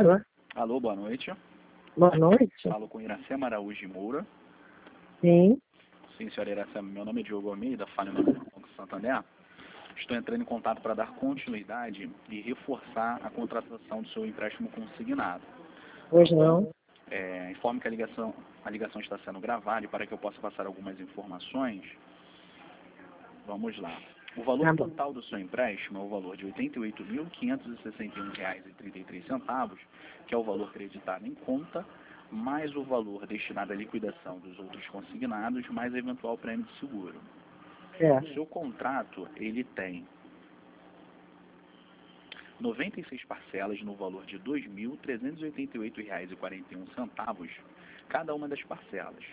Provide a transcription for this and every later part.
Alô? Alô, boa noite. Boa noite. Falo com Iracema Araújo de Moura. Sim. Sim, senhora Iracema, meu nome é Diogo Almeida, falo em nome do Banco Santander. Estou entrando em contato para dar continuidade e reforçar a contratação do seu empréstimo consignado. Pois não. Informe que a ligação está sendo gravada e para que eu possa passar algumas informações, vamos lá. O valor total do seu empréstimo é o valor de R$ 88.561,33, que é o valor creditado em conta, mais o valor destinado à liquidação dos outros consignados, mais eventual prêmio de seguro. O seu contrato, ele tem 96 parcelas no valor de R$ 2.388,41, cada uma das parcelas.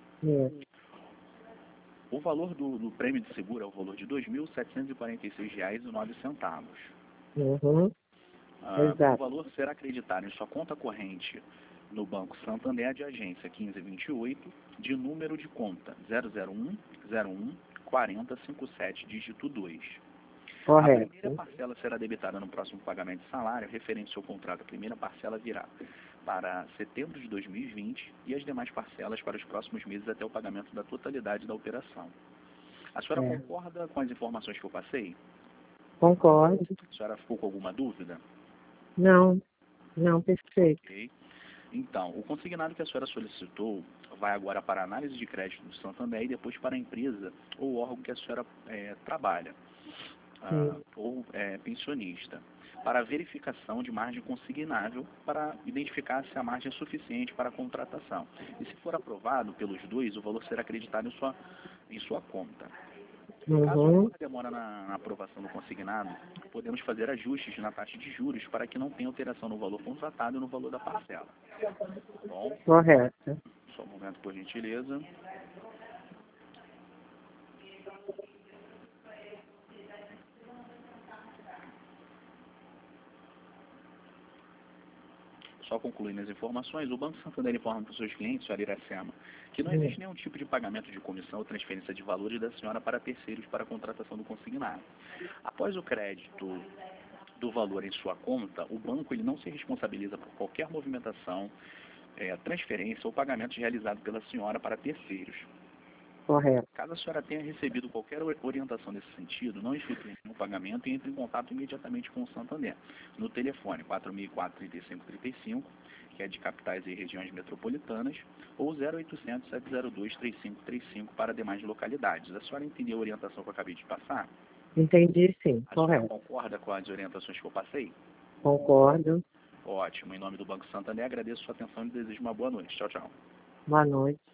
O valor do prêmio de seguro é o valor de R$ 2.746,09. Uhum. O valor será acreditado em sua conta corrente no Banco Santander de agência 1528, de número de conta 001014057, dígito 2. Correto. A primeira parcela será debitada no próximo pagamento de salário referente ao seu contrato. A primeira parcela virá para setembro de 2020 e as demais parcelas para os próximos meses até o pagamento da totalidade da operação. A senhora concorda com as informações que eu passei? Concordo. A senhora ficou com alguma dúvida? Não, perfeito. Ok. Então, o consignado que a senhora solicitou vai agora para a análise de crédito do Santander e depois para a empresa ou órgão que a senhora trabalha, ou pensionista, para verificação de margem consignável, para identificar se a margem é suficiente para a contratação. E se for aprovado pelos dois, o valor será acreditado em sua conta. Caso ocorra demora na aprovação do consignado, podemos fazer ajustes na taxa de juros para que não tenha alteração no valor contratado e no valor da parcela. Bom? Correto. Só um momento, por gentileza. Só concluindo as informações, o Banco Santander informa para os seus clientes, senhora Iracema, que não existe nenhum tipo de pagamento de comissão ou transferência de valores da senhora para terceiros para a contratação do consignado. Após o crédito do valor em sua conta, o banco ele não se responsabiliza por qualquer movimentação, transferência ou pagamento realizado pela senhora para terceiros. Correto. Caso a senhora tenha recebido qualquer orientação nesse sentido, não efetue nenhum pagamento e entre em contato imediatamente com o Santander, no telefone 4004-3535, que é de capitais e regiões metropolitanas, ou 0800-702-3535 para demais localidades. A senhora entendeu a orientação que eu acabei de passar? Entendi, sim. A senhora Correto. concorda com as orientações que eu passei? Concordo. Ótimo. Em nome do Banco Santander, agradeço a sua atenção e desejo uma boa noite. Tchau, tchau. Boa noite.